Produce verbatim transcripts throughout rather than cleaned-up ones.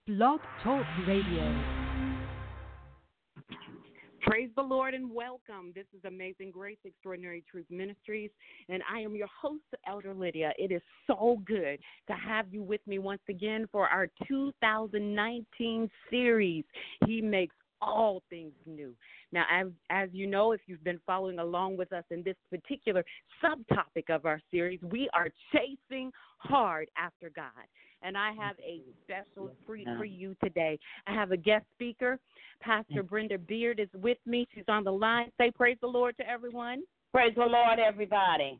Blog Talk Radio. Praise the Lord and welcome. This is Amazing Grace, Extraordinary Truth Ministries, and I am your host, Elder Lydia. It is so good to have you with me once again for our two thousand nineteen series, He Makes All Things New. Now, as, as you know, if you've been following along with us in this particular subtopic of our series, we are chasing hard after God. And I have a special treat for you today. I have a guest speaker. Pastor Brenda Beard is with me. She's on the line. Say praise the Lord to everyone. Praise the Lord, everybody.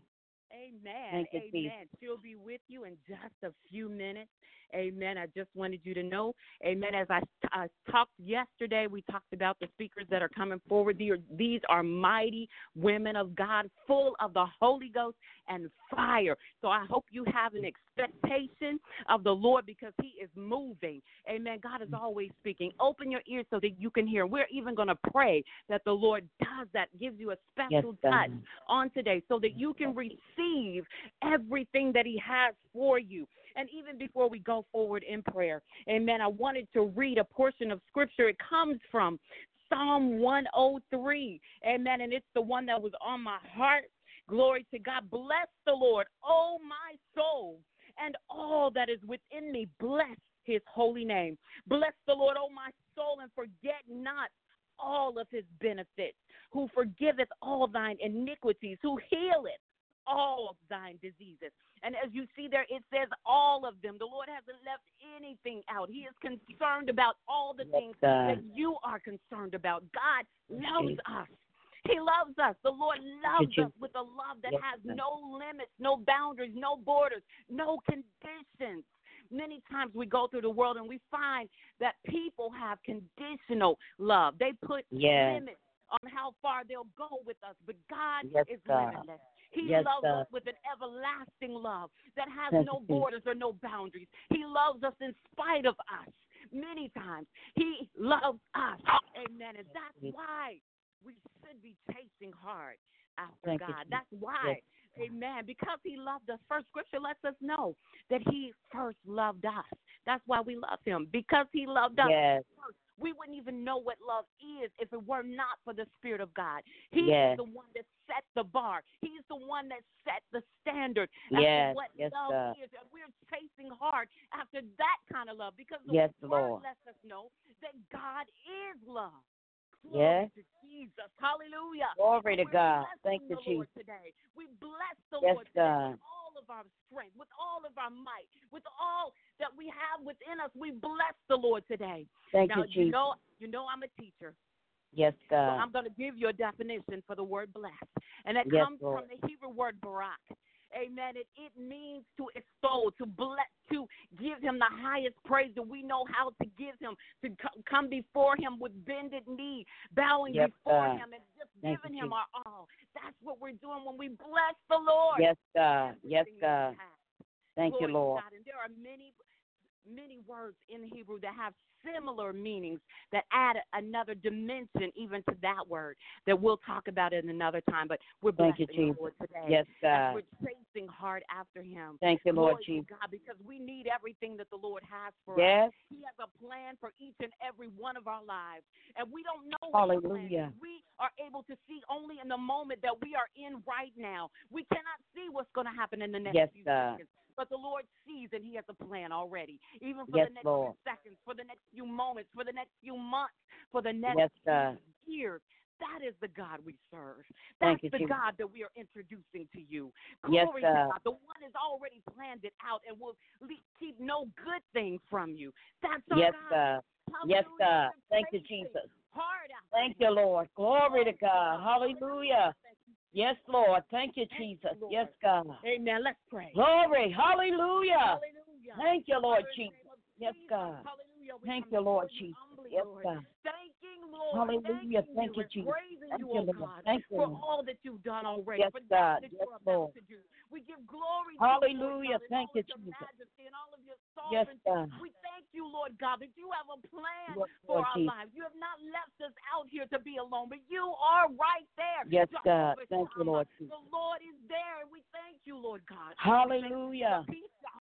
Amen. You, Amen. Steve. She'll be with you in just a few minutes. Amen. I just wanted you to know, amen, as I, I talked yesterday, we talked about the speakers that are coming forward. These are, these are mighty women of God, full of the Holy Ghost and fire. So I hope you have an expectation of the Lord because he is moving. Amen. God is always speaking. Open your ears so that you can hear. We're even going to pray that the Lord does that, gives you a special Yes, touch on today so that you can receive everything that he has for you. And even before we go forward in prayer, amen, I wanted to read a portion of scripture. It comes from Psalm one oh three, amen, and it's the one that was on my heart. Glory to God. Bless the Lord, oh my soul, and all that is within me. Bless his holy name. Bless the Lord, oh my soul, and forget not all of his benefits, who forgiveth all thine iniquities, who healeth all of thine diseases. And as you see there, it says all of them. The Lord hasn't left anything out. He is concerned about all the yes, things God. that you are concerned about. God loves us. He loves us. The Lord loves us with a love that yes, has God. no limits, no boundaries, no borders, no conditions. Many times we go through the world and we find that people have conditional love. They put yes. limits on how far they'll go with us, but God yes, is God. limitless. He yes, loves God. us with an everlasting love that has Thank no you. borders or no boundaries. He loves us in spite of us. Many times he loves us. Amen. And that's why we should be chasing hard after Thank God. you. That's why. Yes. Amen. Because he loved us. First scripture lets us know that he first loved us. That's why we love him. Because he loved us Yes. first. We wouldn't even know what love is if it were not for the Spirit of God. He yes. is the one that set the bar. He's the one that set the standard as yes. to what yes, love God. is. And we're chasing hard after that kind of love because the yes, Word Lord. lets us know that God is love. Yes. Glory to Jesus. Hallelujah. Glory to We're God. blessing Thank you, the Lord Jesus. today. We bless the Yes, Lord today God. with all of our strength, with all of our might, with all that we have within us. We bless the Lord today. Thank now, you, Jesus. you know, you know I'm a teacher. Yes, So God. I'm going to give you a definition for the word blessed. And it Yes, comes Lord. from the Hebrew word barak. Amen. It, it means to extol, to bless, to give him the highest praise that we know how to give him, to co- come before him with bended knee, bowing Yes, before God. him and just Thank giving you, him Jesus. our all. That's what we're doing when we bless the Lord. Yes, God. Yes, Everything that God. we have. Thank Glory you, Lord. to God. And there are many, many words in Hebrew that have similar meanings that add another dimension even to that word that we'll talk about in another time. But we're Thank you, blessing the Jesus. Lord today. Yes, As God. we're chasing hard after him. Thank you, Lord Glory Jesus. to God, because we need everything that the Lord has for Yes. us. He has a plan for each and every one of our lives. And we don't know what the plan Hallelujah. is. We are able to see only in the moment that we are in right now. We cannot see what's going to happen in the next Yes, few God. seconds. But the Lord sees and he has a plan already, even for Yes, the next Lord. few seconds, for the next few moments, for the next few months, for the next Yes, God. few years. That is the God we serve. Thank That's you, the Jesus. God that we are introducing to you. Yes, Glory to God. God. The one has already planned it out and will le- keep no good thing from you. That's our Yes, God. God. Yes, Hallelujah. God. We're Thank you, chasing Jesus. hard after Thank him. you, Lord. Glory to Glory God. Hallelujah. Thank you. Yes, Lord. Thank you, Thank you, Jesus. Lord. Yes, God. Amen. Let's pray. Glory. Hallelujah. Hallelujah. Thank you, Lord Father, in the Jesus. name of Yes, Jesus, God. Hallelujah. We Thank come you, Lord before you Jesus. humbly, Yes, Lord. God. Thanking, Lord. Hallelujah. Thanking Thank you, and Jesus. praising Thank you, you, oh Lord. God, Thank you, for Lord. all that you've done already, Yes, for that God. that Yes, you're about Lord. to do. We give glory Hallelujah. to you, Lord God, in Thank all you, of your Jesus. majesty and all of your Yes, sovereignty. God. We thank you, Lord God, that you have a plan Yes, for Lord our Jesus. lives. You have not left us out here to be alone, but you are right there. Yes, God. Jehovah Thank you, Shammah. Lord Jesus. The Lord is there, and we thank you, Lord God. Hallelujah. Peace,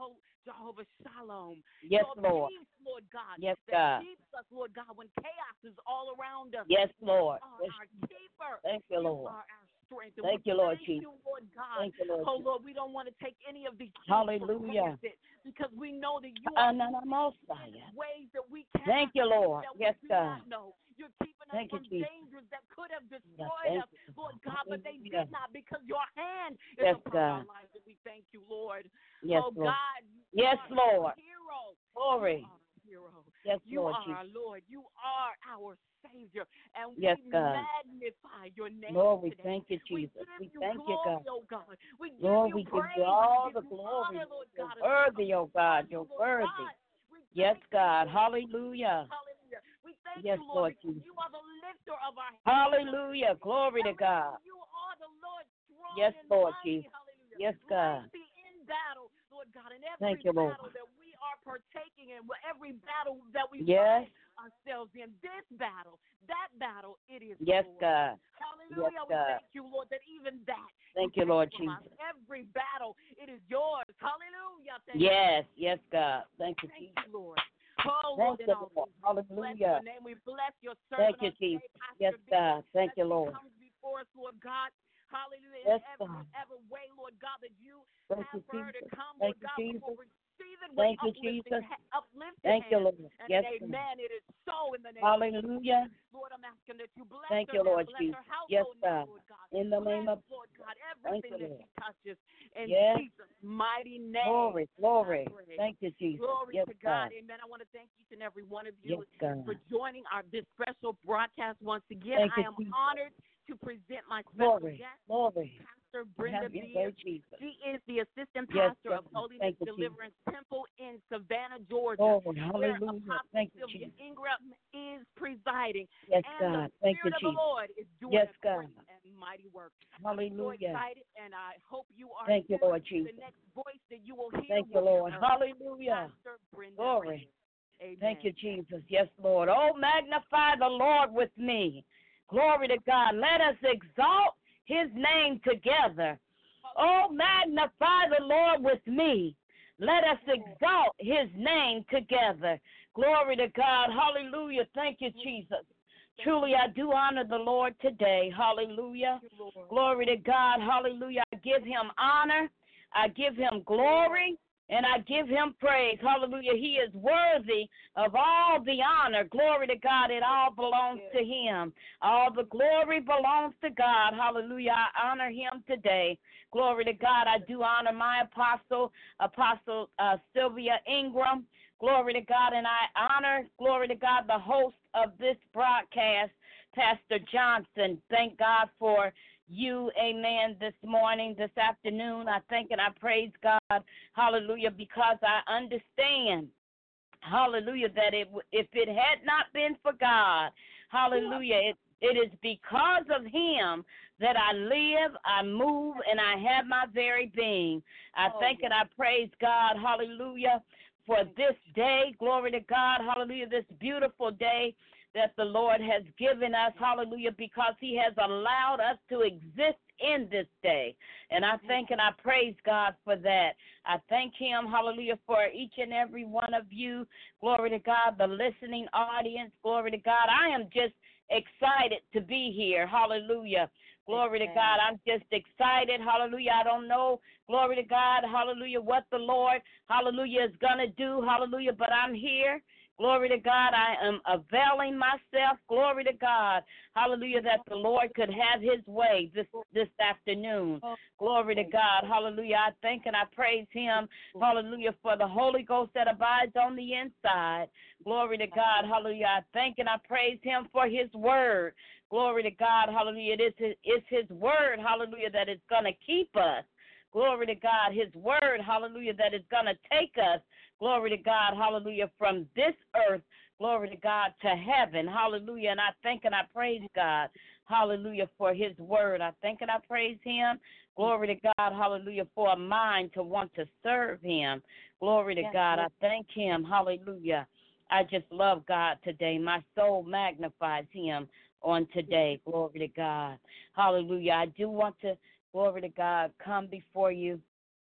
Jehovah Shalom. Yes, Your Lord. peace, Lord God, Yes, that God. keeps us, Lord God, when chaos is all around us. Yes, Lord. You are our keeper. Thank you, Lord. You are our strength. And Thank we you, Lord thank Jesus. you, Lord God. Thank you, Lord Oh, Jesus. Lord, we don't want to take any of these things Hallelujah. for granted because we know that you are Ananamosaya. in ways that we cannot Thank you, Lord. that Yes, we do God. not know. You're keeping us Thank you, from Jesus. dangers that could have Yes, destroyed thank us, you. Lord God, but they Hallelujah. did not because your hand is Yes, upon God. our lives. And we thank you, Lord. Yes, Oh, Lord. God, you Yes, are Lord. our hero. Glory. You are our hero. Yes, You Lord are Jesus. our Lord. You are our Savior. And Yes, we God. magnify your name Lord, we today. thank you, We Jesus. give We you thank you, glory, God. oh God. We give Lord, you we give praise. you all we the give you glory. honor, Lord You're God. worthy, oh God. Honor, You're Lord worthy. God. We Yes, thank you, God. Lord. Hallelujah. Hallelujah. We thank Yes, you, Lord, Lord because Jesus. you are the lifter of our heads. Hallelujah. Glory to God. You are the Lord strong Yes, and Lord mighty. Jesus. Hallelujah. Yes, God. Mighty in battle, Lord God, in every Thank you, Lord. battle that we are partaking in, every battle that we Yes. find ourselves in, this battle, that battle, it is Yes, yours. God. Hallelujah. Yes, we God. thank you, Lord, that even that Thank you you, Lord take from us. Jesus. Every battle, it is yours. Hallelujah. Thank Yes, yes, God. Thank you, you. Thank Jesus. you, Lord. Oh, Thank Lord, in you, all Lord. things, we bless your Hallelujah. name. We bless your Thank servant you, on today, Jesus. Pastor Yes, B, God. Thank as you, he Lord. comes before us, Lord God. Hallelujah. Yes, In every, God. every way, Lord God, that you Thank have you, for her to Jesus. come, Thank Lord you, God, we will Jesus. receive it with Thank you, uplifting, Jesus. ha- uplifted Thank you, hands. Lord. And Yes, an God. amen. It is so in the name of Hallelujah. Jesus. Lord, I'm asking that you bless Thank her you, now. Lord Bless Jesus. her household Yes, now, God. Lord God. In the Bless, name of Lord God, Thank everything you, that Lord. she touches. In Yes. Jesus' mighty name. Glory, glory. I pray. Thank you, Jesus. Glory Yes, to God. God. Amen. I want to thank each and every one of Yes, you God. for joining our this special broadcast once again. Thank I you, am Jesus. honored to present my special Glory, guest, glory. Pastor Brenda Have your Beard. way, Jesus. She is the assistant Yes, pastor God. of Holiness Thank you, Jesus. Deliverance Temple in Savannah, Georgia, Lord, where hallelujah. Apostle Thank you, Sylvia Jesus. Ingram is presiding. Yes, And God. the Thank you, Spirit of the Jesus. Lord is doing Yes, a God. great and mighty work. I'm so Hallelujah. excited, and I hope you are Thank you, too. Lord Jesus. The next voice that you will hear Thank you, will be Lord. her, Hallelujah. Pastor Brenda Glory. Beard. Amen. Thank you, Jesus. Yes, Lord. Oh, magnify the Lord with me. Glory to God. Let us exalt his name together. Oh, magnify the Lord with me. Let us exalt his name together. Glory to God. Hallelujah. Thank you, Jesus. Truly, I do honor the Lord today. Hallelujah. Glory to God. Hallelujah. I give him honor. I give him glory. And I give him praise. Hallelujah. He is worthy of all the honor. Glory to God. It all belongs to him. All the glory belongs to God. Hallelujah. I honor him today. Glory to God. I do honor my apostle, Apostle uh, Sylvia Ingram. Glory to God. And I honor, glory to God, the host of this broadcast, Pastor Johnson. Thank God for you, amen, this morning, this afternoon. I thank and I praise God, hallelujah, because I understand, hallelujah, that it, if it had not been for God, hallelujah, it, it is because of him that I live, I move, and I have my very being. I thank and I praise God, hallelujah, for this day. Glory to God, hallelujah, this beautiful day that the Lord has given us, hallelujah, because he has allowed us to exist in this day. And I thank and I praise God for that. I thank him, hallelujah, for each and every one of you. Glory to God, the listening audience. Glory to God. I am just excited to be here. Hallelujah. Glory to God. I'm just excited. Hallelujah. I don't know, glory to God, hallelujah, what the Lord, hallelujah, is going to do. Hallelujah. But I'm here. Glory to God. I am availing myself. Glory to God. Hallelujah, that the Lord could have his way this, this afternoon. Glory to God. Hallelujah. I thank and I praise him. Hallelujah, for the Holy Ghost that abides on the inside. Glory to God. Hallelujah. I thank and I praise him for his word. Glory to God. Hallelujah. It is his, it's his word, hallelujah, that is going to keep us. Glory to God. His word, hallelujah, that is going to take us, glory to God, hallelujah, from this earth, glory to God, to heaven. Hallelujah. And I thank and I praise God, hallelujah, for his word. I thank and I praise him. Glory to God, hallelujah, for a mind to want to serve him. Glory to God. I thank him. Hallelujah. I just love God today. My soul magnifies him on today. Glory to God. Hallelujah. I do want to, glory to God, come before you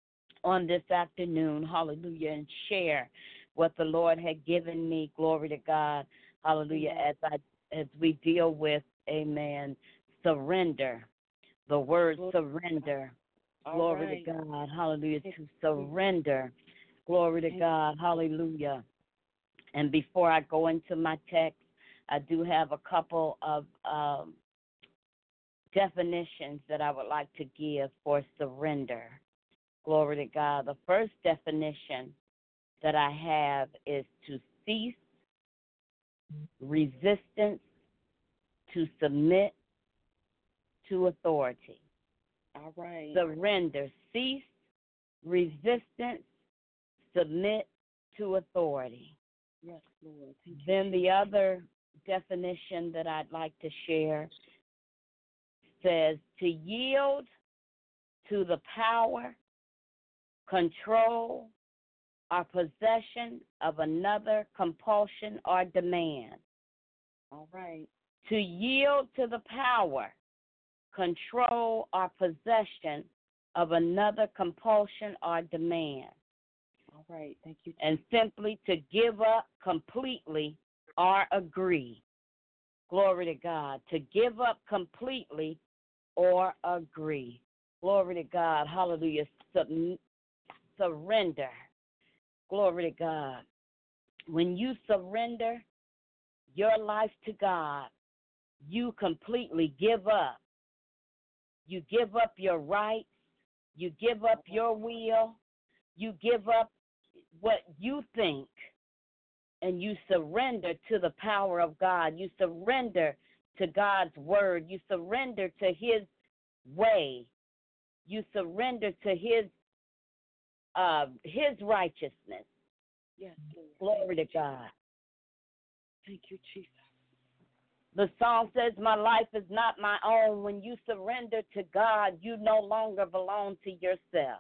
on this afternoon, hallelujah, and share what the Lord had given me, glory to God, hallelujah, as I as we deal with, amen, surrender, the word surrender, glory right. to God, hallelujah, to surrender, glory to God, hallelujah. And before I go into my text, I do have a couple of um, definitions that I would like to give for surrender. Glory to God. The first definition that I have is to cease, resistance, to submit to authority. All right. Surrender, cease, resistance, submit to authority. Yes, Lord. Thank then you. The other definition that I'd like to share says to yield to the power, control, or possession of another, compulsion or demand. All right. To yield to the power, control, or possession of another, compulsion or demand. All right. Thank you. And simply to give up completely or agree. Glory to God. To give up completely or agree. Glory to God. Hallelujah. Sub- surrender. Glory to God. When you surrender your life to God, you completely give up. You give up your rights. You give up your will. You give up what you think. And you surrender to the power of God. You surrender to God's word. You surrender to his way. You surrender to his uh, his righteousness. Yes, Lord. Glory to God. Thank you, Jesus. The song says, my life is not my own. When you surrender to God, you no longer belong to yourself.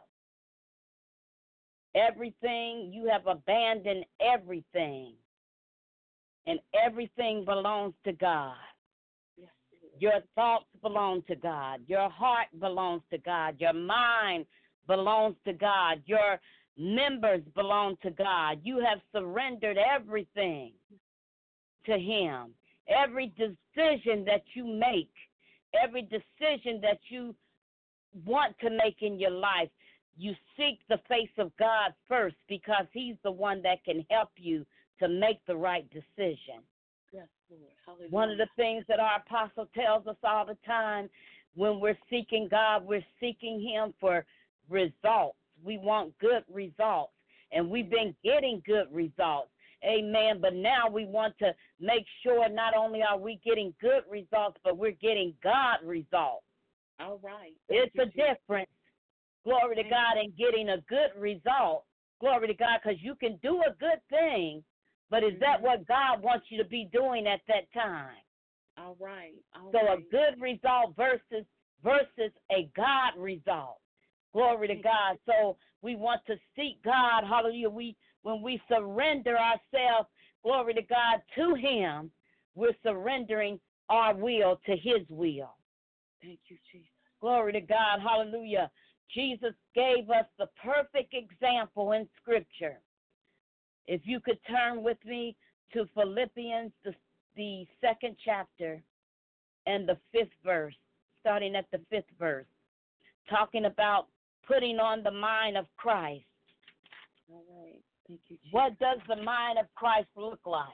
Everything, you have abandoned everything. And everything belongs to God. Yes, your thoughts belong to God. Your heart belongs to God. Your mind belongs to God. Your members belong to God. You have surrendered everything to him. Every decision that you make, every decision that you want to make in your life, you seek the face of God first because he's the one that can help you to make the right decision. Yes, Lord. Hallelujah. One of the things that our apostle tells us all the time, when we're seeking God, we're seeking him for results. We want good results, and we've been getting good results. Amen. But now we want to make sure not only are we getting good results, but we're getting God results. All right. It's a difference, glory to God, in getting a good result. Glory to God, because you can do a good thing, but is that what God wants you to be doing at that time? All right. All so right. a good result versus versus a God result. Glory to God. So we want to seek God. Hallelujah. We when we surrender ourselves, glory to God, to him, we're surrendering our will to his will. Thank you, Jesus. Glory to God. Hallelujah. Jesus gave us the perfect example in Scripture. If you could turn with me to Philippians, the, the second chapter and the fifth verse, starting at the fifth verse, talking about putting on the mind of Christ. All right. Thank you, Jesus. What does the mind of Christ look like?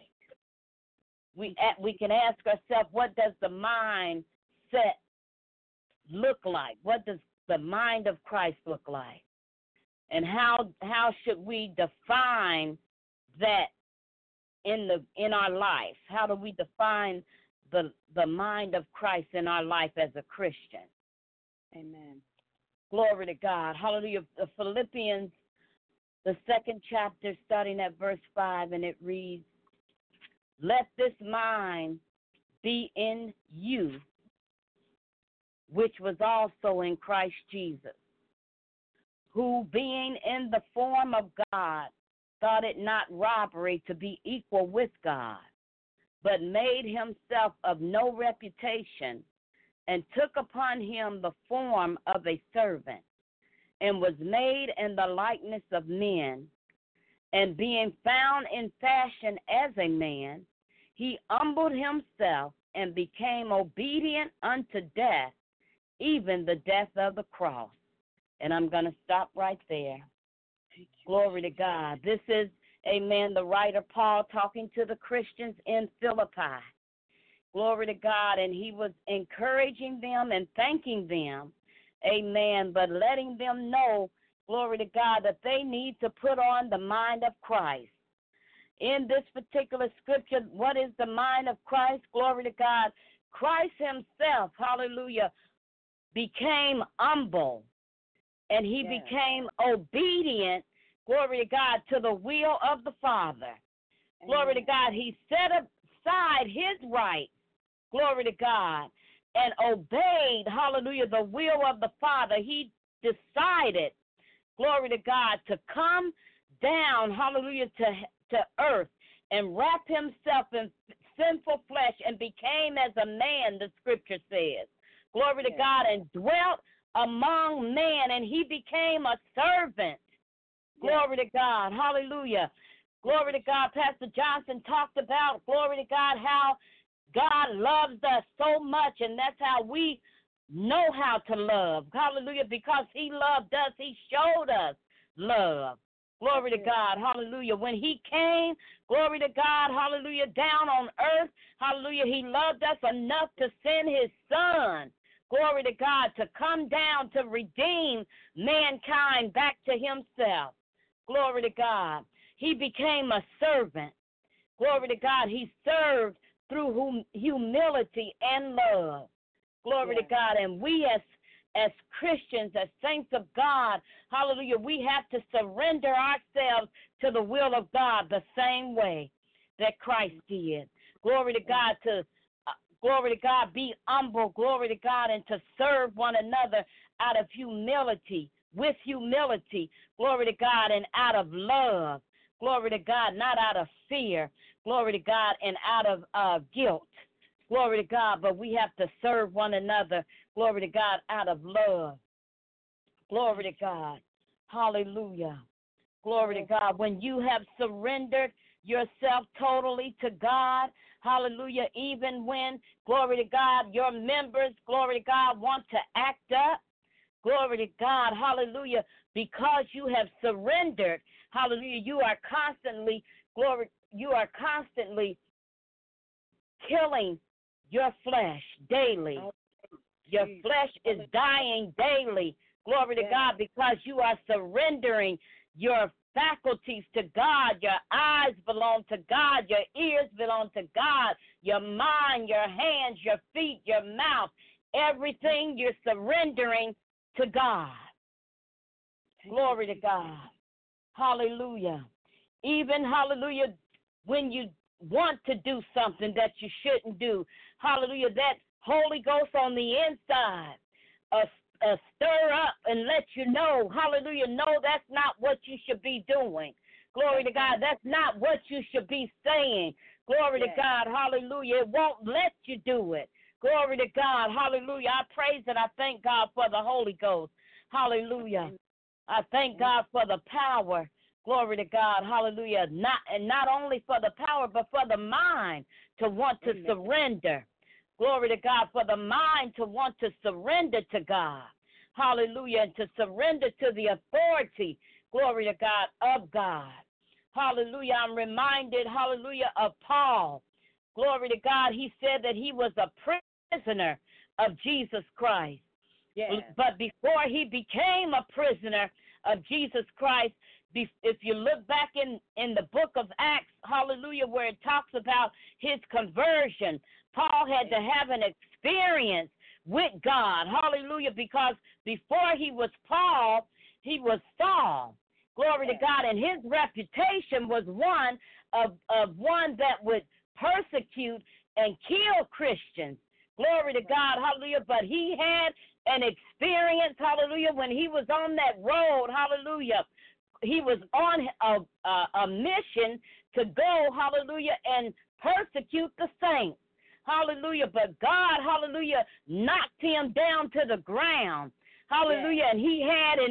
We, we can ask ourselves, what does the mind set look like? What does the mind of Christ look like? And how how should we define that in the in our life? How do we define the the mind of Christ in our life as a Christian? Amen. Glory to God. Hallelujah. The Philippians, the second chapter, starting at verse five, and it reads, "Let this mind be in you, which was also in Christ Jesus, who being in the form of God, thought it not robbery to be equal with God, but made himself of no reputation, and took upon him the form of a servant, and was made in the likeness of men. And being found in fashion as a man, he humbled himself and became obedient unto death, even the death of the cross. And I'm going to stop right there. Glory to God. This is, amen, the writer Paul talking to the Christians in Philippi. Glory to God. And he was encouraging them and thanking them, amen, but letting them know, glory to God, that they need to put on the mind of Christ. In this particular scripture, what is the mind of Christ? Glory to God. Christ himself, hallelujah, became humble, and he yes. became obedient, glory to God, to the will of the Father. Amen. Glory to God. He set aside his rights, glory to God, and obeyed, hallelujah, the will of the Father. He decided, glory to God, to come down, hallelujah, to, to earth and wrap himself in sinful flesh and became as a man, the scripture says. Glory to yes. God, and dwelt among men, and he became a servant. Glory yes. to God. Hallelujah. Glory to God. Pastor Johnson talked about, glory to God, how God loves us so much, and that's how we know how to love. Hallelujah. Because he loved us, he showed us love. Glory to God. Hallelujah. When he came, glory to God, hallelujah, down on earth, hallelujah, he loved us enough to send his son, glory to God, to come down to redeem mankind back to himself. Glory to God. He became a servant. Glory to God. He served through hum- humility and love. Glory yes. to God. And we as as Christians, as saints of God, hallelujah, we have to surrender ourselves to the will of God the same way that Christ did. Glory to God, to uh, glory to God, be humble, glory to God, and to serve one another out of humility, with humility, glory to God, and out of love, glory to God, not out of fear, glory to God, and out of uh, guilt. Glory to God, but we have to serve one another, glory to God, out of love. Glory to God. Hallelujah. Glory to God. When you have surrendered yourself totally to God, hallelujah, even when, glory to God, your members, glory to God, want to act up, glory to God, hallelujah, because you have surrendered, hallelujah, you are constantly, glory, you are constantly killing your flesh daily. Your flesh is dying daily. Glory to God, because you are surrendering your faculties to God. Your eyes belong to God. Your ears belong to God. Your mind, your hands, your feet, your mouth, everything you're surrendering to God. Glory to God. Hallelujah. Even, hallelujah, when you want to do something that you shouldn't do, hallelujah, that Holy Ghost on the inside uh, uh, stir up and let you know, hallelujah, no, that's not what you should be doing. Glory to God, that's not what you should be saying. Glory yes. to God, hallelujah, it won't let you do it. Glory to God, hallelujah, I praise and I thank God for the Holy Ghost, hallelujah. I thank God for the power. Glory to God, hallelujah, not and not only for the power, but for the mind to want to Amen. surrender. Glory to God, for the mind to want to surrender to God, hallelujah, and to surrender to the authority, glory to God, of God. Hallelujah, I'm reminded, hallelujah, of Paul. Glory to God, he said that he was a prisoner of Jesus Christ. Yes. But before he became a prisoner of Jesus Christ, if you look back in, in the book of Acts, hallelujah, where it talks about his conversion, Paul had to have an experience with God, hallelujah, because before he was Paul, he was Saul. Glory to God, and his reputation was one of, of one that would persecute and kill Christians. Glory to God, hallelujah, but he had an experience, hallelujah, when he was on that road, hallelujah. He was on a, a, a mission to go, hallelujah, and persecute the saints. Hallelujah. But God, hallelujah, knocked him down to the ground. Hallelujah. Yeah. And he had an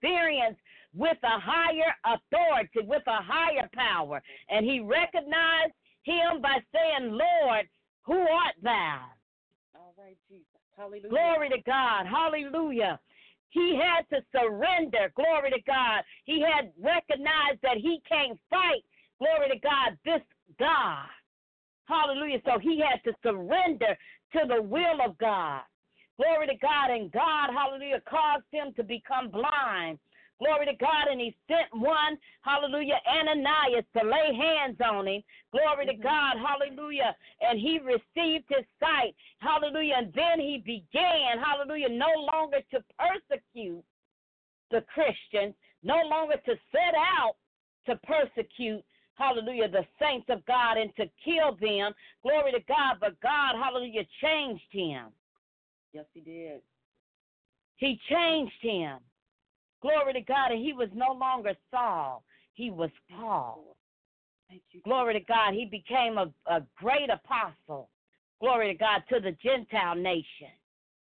experience with a higher authority, with a higher power. And he recognized him by saying, Lord, who art thou? All right, Jesus. Hallelujah. Glory to God. Hallelujah. He had to surrender. Glory to God. He had recognized that he can't fight. Glory to God, this God. Hallelujah. So he had to surrender to the will of God. Glory to God. And God, hallelujah, caused him to become blind. Glory to God. And he sent one, hallelujah, Ananias, to lay hands on him. Glory mm-hmm. to God. Hallelujah. And he received his sight. Hallelujah. And then he began, hallelujah, no longer to persecute the Christians, no longer to set out to persecute, hallelujah, the saints of God and to kill them. Glory to God. But God, hallelujah, changed him. Yes, he did. He changed him. Glory to God. And he was no longer Saul. He was Paul. Thank you. Glory to God. He became a, a great apostle. Glory to God, to the Gentile nation.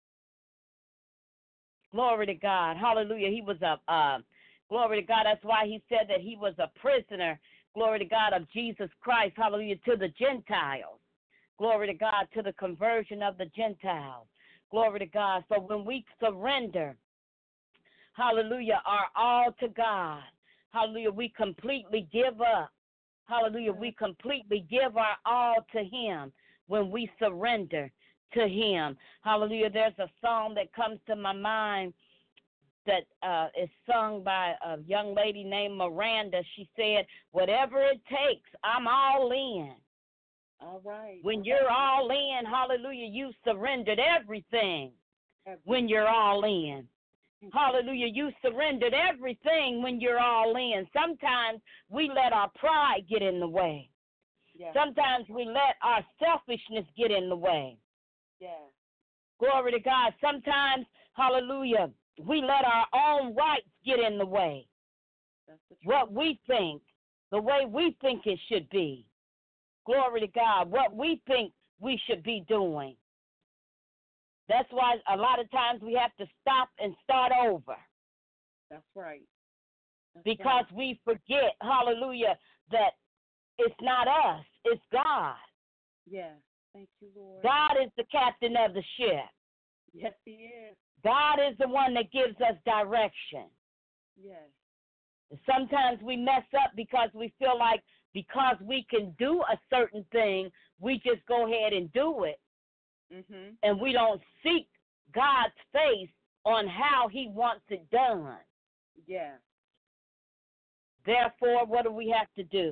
Glory to God. Hallelujah. He was a, uh, glory to God. That's why he said that he was a prisoner. Glory to God, of Jesus Christ. Hallelujah. To the Gentiles. Glory to God, to the conversion of the Gentiles. Glory to God. So when we surrender, hallelujah, our all to God, hallelujah, we completely give up. Hallelujah, we completely give our all to him when we surrender to him. Hallelujah, there's a song that comes to my mind that uh, is sung by a young lady named Miranda. She said, whatever it takes, I'm all in. All right. When you're all in, hallelujah, you surrendered everything. everything. When you're all in. Hallelujah, you surrendered everything when you're all in. Sometimes we let our pride get in the way. Yeah. Sometimes we let our selfishness get in the way. Yeah. Glory to God. Sometimes, hallelujah, we let our own rights get in the way. That's the truth. What we think, the way we think it should be. Glory to God. What we think we should be doing. That's why a lot of times we have to stop and start over. That's right. That's because right. we forget, hallelujah, that it's not us, it's God. Yeah. Thank you, Lord. God is the captain of the ship. Yes, he is. God is the one that gives us direction. Yes. Sometimes we mess up because we feel like because we can do a certain thing, we just go ahead and do it. Mm-hmm. And we don't seek God's face on how he wants it done. Yeah. Therefore, what do we have to do?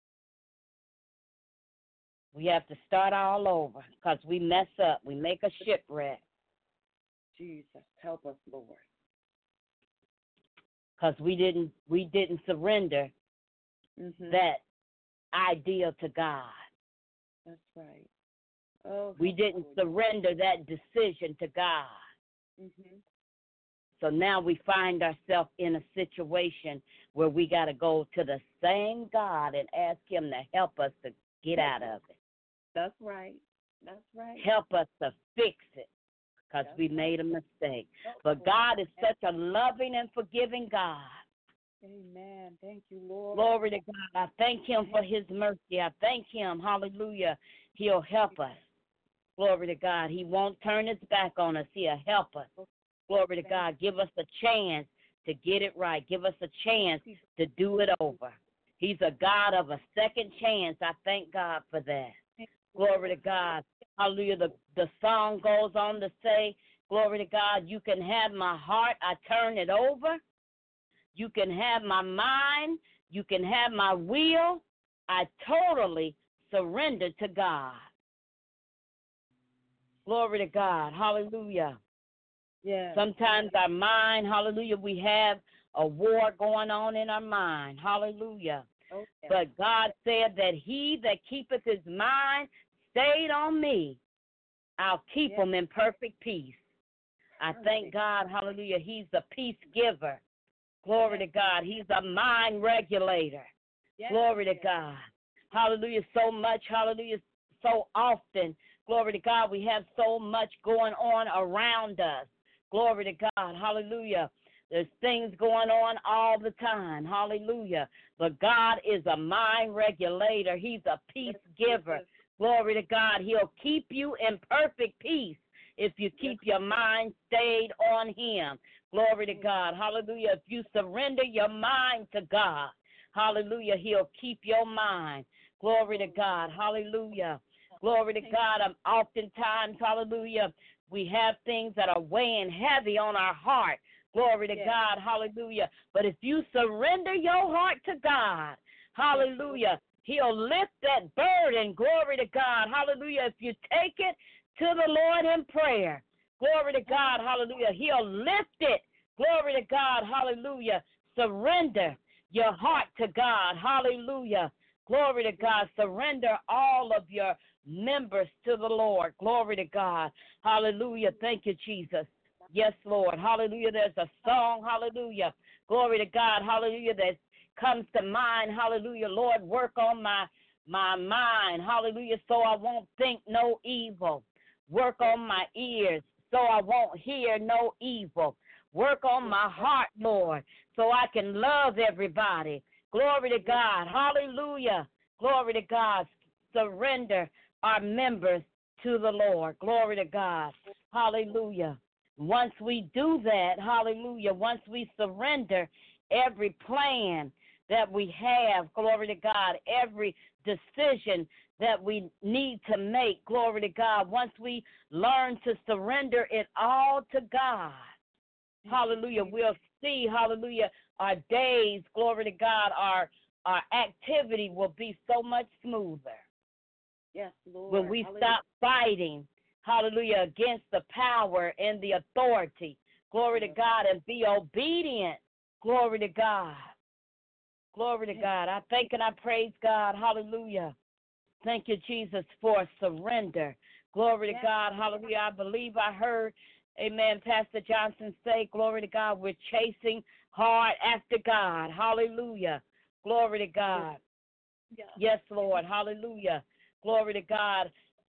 We have to start all over because we mess up. We make a shipwreck. Jesus, help us, Lord. Because we didn't, we didn't surrender mm-hmm. that ideal to God. That's right. Oh, we didn't surrender that decision to God. Mm-hmm. So now we find ourselves in a situation where we got to go to the same God and ask him to help us to get out of it. That's right. That's right. Help us to fix it because we right. made a mistake. That's but right. God is such a loving and forgiving God. Amen. Thank you, Lord. Glory to God. I thank him for his mercy. I thank him. Hallelujah. He'll help us. Glory to God. He won't turn his back on us. He'll help us. Glory to God. Give us a chance to get it right. Give us a chance to do it over. He's a God of a second chance. I thank God for that. Glory to God. Hallelujah. The, the song goes on to say, glory to God, you can have my heart. I turn it over. You can have my mind. You can have my will. I totally surrender to God. Glory to God. Hallelujah. Yeah. Sometimes our mind, hallelujah, we have a war going on in our mind. Hallelujah. Okay. But God said that he that keepeth his mind stayed on me, I'll keep yeah. him in perfect peace. I perfect. Thank God, hallelujah, he's a peace giver. Glory yes. to God. He's a mind regulator. Yes. Glory to God. Hallelujah. So much, hallelujah, so often. Glory to God. We have so much going on around us. Glory to God. Hallelujah. There's things going on all the time. Hallelujah. But God is a mind regulator. He's a peace giver. Glory to God. He'll keep you in perfect peace if you keep your mind stayed on him. Glory to God. Hallelujah. If you surrender your mind to God, hallelujah, he'll keep your mind. Glory to God. Hallelujah. Glory to God. Um, oftentimes, hallelujah, we have things that are weighing heavy on our heart. Glory to yes. God. Hallelujah. But if you surrender your heart to God, hallelujah, he'll lift that burden. Glory to God. Hallelujah. If you take it to the Lord in prayer, glory to God. Hallelujah. He'll lift it. Glory to God. Hallelujah. Surrender your heart to God. Hallelujah. Glory to God. Surrender all of your members to the Lord. Glory to God. Hallelujah. Thank you, Jesus. Yes, Lord. Hallelujah. There's a song. Hallelujah. Glory to God. Hallelujah. That comes to mind. Hallelujah. Lord, work on my my mind. Hallelujah. So I won't think no evil. Work on my ears so I won't hear no evil. Work on my heart, Lord, so I can love everybody. Glory to God. Hallelujah. Glory to God. Surrender our members to the Lord. Glory to God. Hallelujah. Once we do that, hallelujah, once we surrender every plan that we have, glory to God, every decision that we need to make, glory to God, once we learn to surrender it all to God, hallelujah, we'll see, hallelujah, our days, glory to God, our our activity will be so much smoother. Yes, Lord. When we hallelujah. stop fighting, hallelujah, against the power and the authority, glory to God, and be obedient, glory to God. Glory to God. I thank and I praise God, hallelujah. Thank you, Jesus, for surrender. Glory to God, hallelujah. I believe I heard, amen, Pastor Johnson say, glory to God, we're chasing hard after God, hallelujah. Glory to God. Yes, Lord, hallelujah. Glory to God.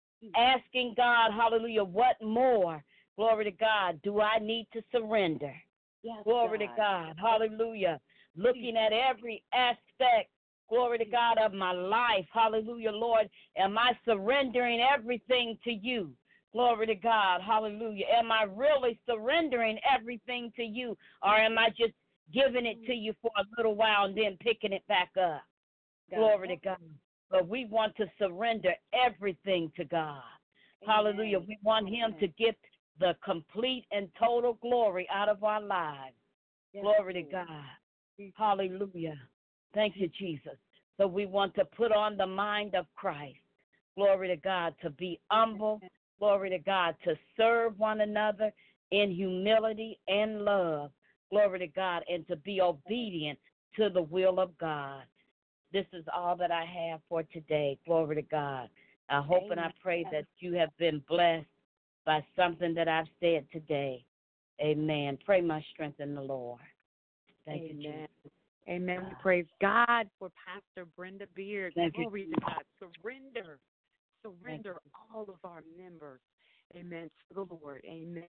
Asking God, hallelujah, what more, glory to God, do I need to surrender? Yes, glory God. to God, hallelujah. Looking at every aspect, glory to God, of my life, hallelujah, Lord, am I surrendering everything to you? Glory to God, hallelujah. Am I really surrendering everything to you, or am I just giving it to you for a little while and then picking it back up? God. Glory to God. But we want to surrender everything to God. Amen. Hallelujah. We want him to get the complete and total glory out of our lives. Yes. Glory to God. Hallelujah. Thank you, Jesus. So we want to put on the mind of Christ. Glory to God, to be humble. Glory to God, to serve one another in humility and love. Glory to God, and to be obedient to the will of God. This is all that I have for today. Glory to God. I hope Amen. and I pray that you have been blessed by something that I've said today. Amen. Pray my strength in the Lord. Thank Amen. you, Jesus. Amen. We praise God for Pastor Brenda Beard. Thank Glory you. to God. Surrender. Surrender all of our members. Amen. To the Lord. Amen.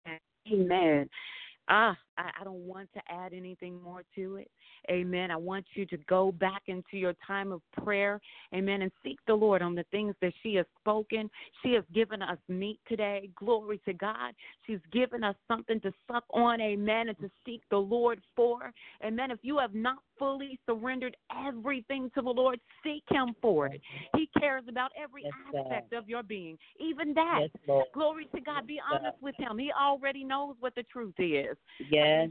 Amen. Ah, I, I don't want to add anything more to it. Amen. I want you to go back into your time of prayer. Amen. And seek the Lord on the things that she has spoken. She has given us meat today. Glory to God. She's given us something to suck on. Amen. And to seek the Lord for. Amen. If you have not fully surrendered everything to the Lord, seek him for it. He cares about every yes, aspect God. of your being. Even that. Yes, Glory to God. Be honest with him. He already knows what the truth is. Yes.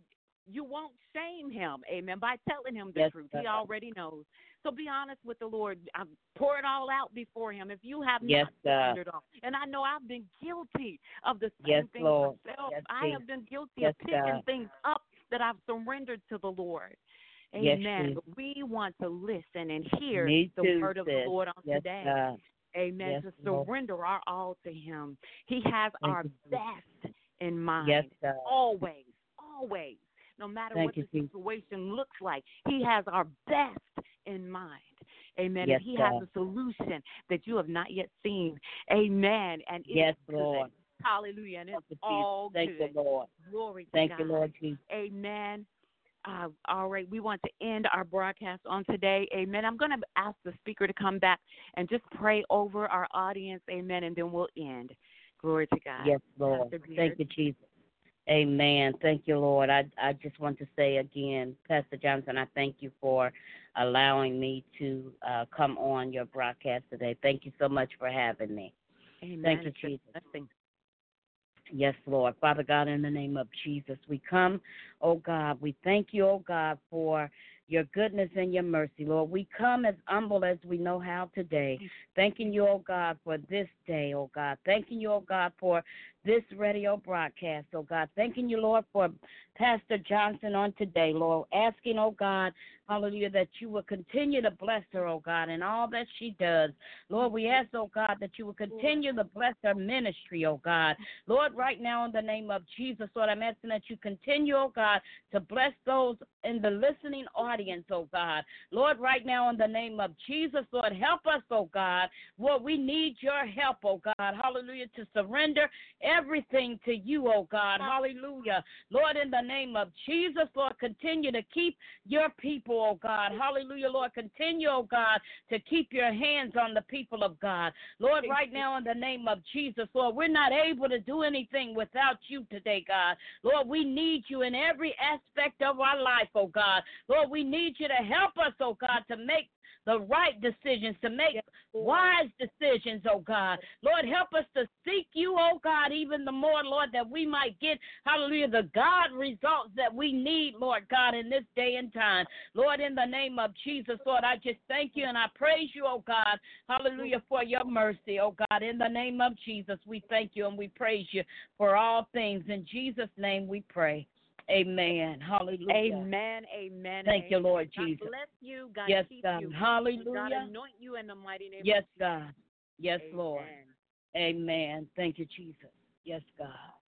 You won't shame him, amen, by telling him the yes, truth. God. He already knows. So be honest with the Lord. Um, pour it all out before him. If you have yes, not surrendered all. And I know I've been guilty of the same yes, thing Lord. myself. Yes, I have been guilty yes, of picking God. things up that I've surrendered to the Lord. Yes, Amen. But we want to listen and hear Me the too, word of sis. the Lord on yes, today. God. Amen. Yes, to Lord. surrender our all to him. He has Thank our you, best in mind. Yes, God. Always. Always. No matter Thank what you, the Jesus. situation looks like, he has our best in mind. Amen. Yes, and he God. has a solution that you have not yet seen. Amen. And it yes, is Lord. Hallelujah. And it's Thank you, all Jesus. Thank good. you, Lord. Glory to Thank God. you, Lord Jesus. Amen. Uh, all right, we want to end our broadcast on today. Amen. I'm going to ask the speaker to come back and just pray over our audience. Amen. And then we'll end. Glory to God. Yes, Lord. Thank you, Jesus. Amen. Thank you, Lord. I I just want to say again, Pastor Johnson, I thank you for allowing me to uh, come on your broadcast today. Thank you so much for having me. Amen. Thank you, Jesus. Yes, Lord. Father God, in the name of Jesus, we come, oh God, we thank you, oh God, for your goodness and your mercy, Lord. We come as humble as we know how today, thanking you, oh God, for this day, oh God. Thanking you, oh God, for this radio broadcast, oh God. Thanking you, Lord, for Pastor Johnson on today, Lord. Asking, oh God, hallelujah, that you will continue to bless her, oh God, in all that she does. Lord, we ask, oh God, that you will continue to bless her ministry, oh God. Lord, right now in the name of Jesus, Lord, I'm asking that you continue, oh God, to bless those in the listening audience, oh God. Lord, right now in the name of Jesus, Lord, help us, oh God. Lord, we need your help, oh God. Hallelujah, to surrender everything to you, oh God. Hallelujah. Lord, in the name of Jesus, Lord, continue to keep your people, oh God. Hallelujah, Lord. Continue, oh God, to keep your hands on the people of God. Lord, right now in the name of Jesus, Lord, we're not able to do anything without you today, God. Lord, we need you in every aspect of our life, oh God. Lord, we need you to help us, oh God, to make the right decisions, to make wise decisions, oh God. Lord, help us to seek you, oh God, even the more, Lord, that we might get, hallelujah, the God results that we need, Lord God, in this day and time. Lord, in the name of Jesus, Lord, I just thank you and I praise you, oh God, hallelujah, for your mercy, oh God. In the name of Jesus, we thank you and we praise you for all things. In Jesus' name we pray. Amen. Hallelujah. Amen. Amen. Thank amen. you, Lord God Jesus. bless you. God yes, keep God. you. Hallelujah. God anoint you in the mighty name yes, of Jesus. God. Yes, Amen. Lord. Amen. Thank you, Jesus. Yes, God.